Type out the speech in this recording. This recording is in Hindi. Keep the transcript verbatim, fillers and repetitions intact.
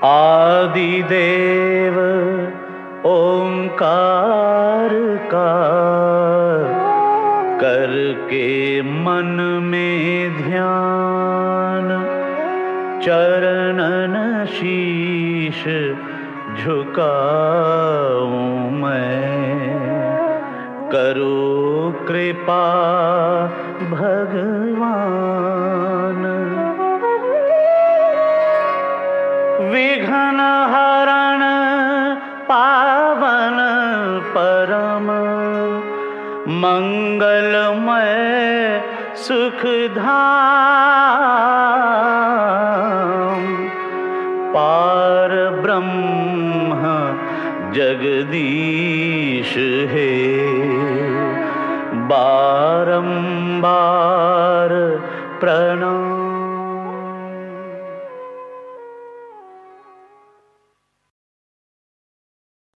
आदिदेव ओंकार का करके मन में ध्यान, चरणन शीश झुकाऊं मैं। करो कृपा भगवान, विघ्न हरण पावन परम मंगलमय सुखधाम। पार ब्रह्म जगदीश है, बारंबार प्रणाम।